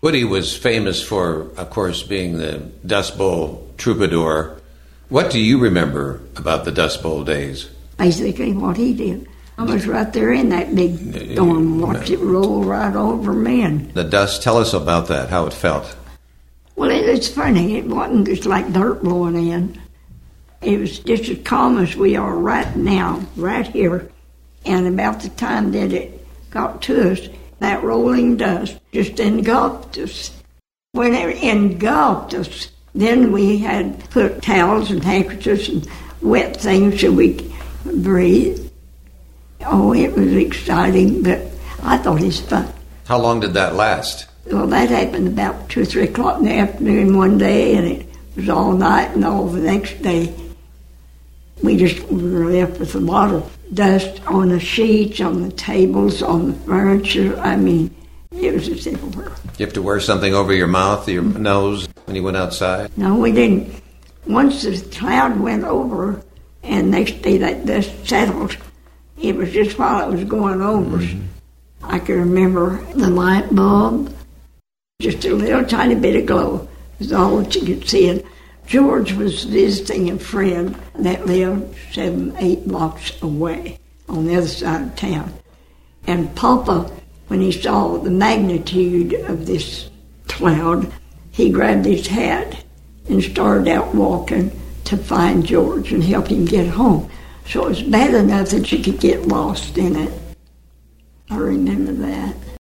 Woody was famous for, of course, being the Dust Bowl troubadour. What do you remember about the Dust Bowl days? Basically what he did. I was right there in that big storm, watched it roll right over me. And the dust, tell us about that, how it felt. well, it's funny. It wasn't just like dirt blowing in. It was just as calm as we are right now, right here. And about the time that it got to us, that rolling dust just engulfed us. When it engulfed us, then we had to put towels and handkerchiefs and wet things so we could breathe. Oh, it was exciting, but I thought it was fun. How long did that last? Well, that happened about 2 or 3 o'clock in the afternoon one day, and it was all night and all the next day. We just were left with a lot of dust on the sheets, on the tables, on the furniture. I mean, it was just everywhere. You have to wear something over your mouth, your nose, when you went outside? No, we didn't. Once the cloud went over, and next day that dust settled, it was just while it was going over. I can remember the light bulb, just a little tiny bit of glow was all that you could see. And George was visiting a friend that lived 7-8 blocks away on the other side of town. And Papa, when he saw the magnitude of this cloud, he grabbed his hat and started out walking to find George and help him get home. So it was bad enough that you could get lost in it. I remember that.